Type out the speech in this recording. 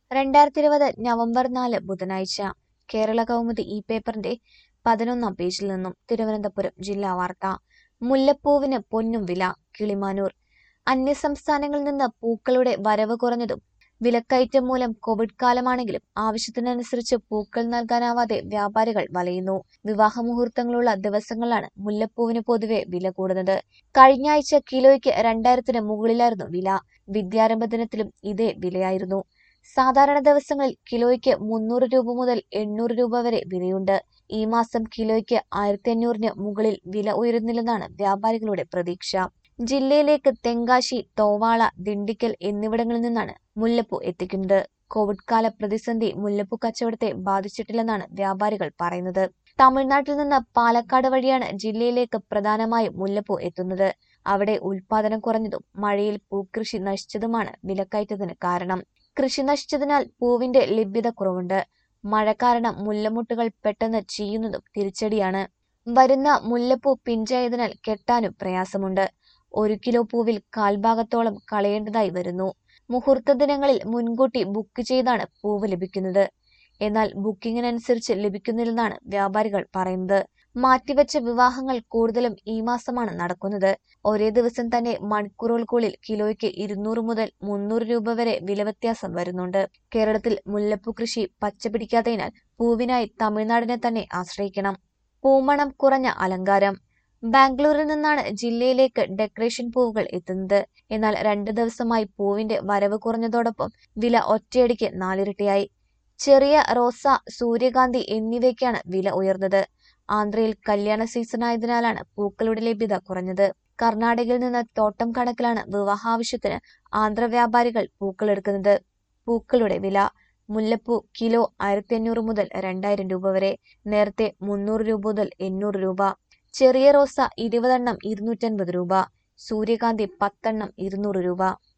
2020 November 4 ബുധനാഴ്ച കേരള കൗമുദി ഈ പേപ്പറിന്റെ 11-ാം പേജിൽ നിന്നും തിരുവനന്തപുരം ജില്ലാ വാർത്ത. മുല്ലപ്പൂവിന് പൊന്നും വില. കിളിമാനൂർ. അന്യസംസ്ഥാനങ്ങളിൽ നിന്ന് പൂക്കളുടെ വരവ് കുറഞ്ഞതും വിലക്കയറ്റം മൂലം കോവിഡ് കാലമാണെങ്കിലും ആവശ്യത്തിനനുസരിച്ച് പൂക്കൾ നൽകാനാവാതെ വ്യാപാരികൾ വലയുന്നു. വിവാഹ മുഹൂർത്തങ്ങളുള്ള ദിവസങ്ങളിലാണ് മുല്ലപ്പൂവിന് പൊതുവെ വില കൂടുന്നത്. കഴിഞ്ഞ ആഴ്ച കിലോയ്ക്ക് 2000-ന് മുകളിലായിരുന്നു വില. വിദ്യാരംഭ ദിനത്തിലും ഇതേ വിലയായിരുന്നു. സാധാരണ ദിവസങ്ങളിൽ കിലോയ്ക്ക് 300 രൂപ മുതൽ 800 രൂപ വരെ വിലയുണ്ട്. ഈ മാസം കിലോയ്ക്ക് 1500-ന് മുകളിൽ വില ഉയരുന്നില്ലെന്നാണ് വ്യാപാരികളുടെ പ്രതീക്ഷ. ജില്ലയിലേക്ക് തെങ്കാശി, തോവാള, ദിണ്ടിക്കൽ എന്നിവിടങ്ങളിൽ നിന്നാണ് മുല്ലപ്പൂ എത്തിക്കുന്നത്. കോവിഡ് കാല പ്രതിസന്ധി മുല്ലപ്പൂ കച്ചവടത്തെ ബാധിച്ചിട്ടില്ലെന്നാണ് വ്യാപാരികൾ പറയുന്നത്. തമിഴ്നാട്ടിൽ നിന്ന് പാലക്കാട് വഴിയാണ് ജില്ലയിലേക്ക് പ്രധാനമായും മുല്ലപ്പൂ എത്തുന്നത്. അവിടെ ഉൽപാദനം കുറഞ്ഞതും മഴയിൽ പൂക്കൃഷി നശിച്ചതുമാണ് വിലക്കയറ്റത്തിന് കാരണം. കൃഷി നശിച്ചതിനാൽ പൂവിന്റെ ലഭ്യത കുറവുണ്ട്. മഴ കാരണം മുല്ലമുട്ടുകൾ പെട്ടെന്ന് ചീയുന്നതും തിരിച്ചടിയാണ്. വരുന്ന മുല്ലപ്പൂ പിഞ്ചായതിനാൽ കെട്ടാനും പ്രയാസമുണ്ട്. 1 കിലോ പൂവിൽ കാൽഭാഗത്തോളം കളയേണ്ടതായി വരുന്നു. മുഹൂർത്ത ദിനങ്ങളിൽ മുൻകൂട്ടി ബുക്ക് ചെയ്താണ് പൂവ് ലഭിക്കുന്നത്. എന്നാൽ ബുക്കിംഗിനനുസരിച്ച് ലഭിക്കുന്നില്ലെന്നാണ് വ്യാപാരികൾ പറയുന്നത്. മാറ്റിവെച്ച വിവാഹങ്ങൾ കൂടുതലും ഈ മാസമാണ് നടക്കുന്നത്. ഒരേ ദിവസം തന്നെ മണിക്കൂറുകൾക്കുള്ളിൽ കിലോയ്ക്ക് 200 മുതൽ 300 രൂപ വരെ വില വ്യത്യാസം വരുന്നുണ്ട്. കേരളത്തിൽ മുല്ലപ്പൂ കൃഷി പച്ചപിടിക്കാത്തതിനാൽ പൂവിനായി തമിഴ്നാടിനെ തന്നെ ആശ്രയിക്കണം. പൂമണം കുറഞ്ഞ അലങ്കാരം. ബാംഗ്ലൂരിൽ നിന്നാണ് ജില്ലയിലേക്ക് ഡെക്കറേഷൻ പൂവുകൾ എത്തുന്നത്. എന്നാൽ 2 ദിവസമായി പൂവിന്റെ വരവ് കുറഞ്ഞതോടൊപ്പം വില ഒറ്റയടിക്ക് 4 ഇരട്ടിയായി. ചെറിയ റോസ, സൂര്യകാന്തി എന്നിവയ്ക്കാണ് വില ഉയർന്നത്. ആന്ധ്രയിൽ കല്യാണ സീസണായതിനാലാണ് പൂക്കളുടെ ലഭ്യത കുറഞ്ഞത്. കർണാടകയിൽ നിന്ന് തോട്ടം കണക്കിലാണ് വിവാഹാവശ്യത്തിന് ആന്ധ്ര വ്യാപാരികൾ പൂക്കളെടുക്കുന്നത്. പൂക്കളുടെ വില. മുല്ലപ്പൂ കിലോ 1500 മുതൽ 2000 രൂപ വരെ. നേരത്തെ 300 രൂപ മുതൽ 800 രൂപ. ചെറിയ റോസ 20 എണ്ണം 250 രൂപ. സൂര്യകാന്തി 10 എണ്ണം 200 രൂപ.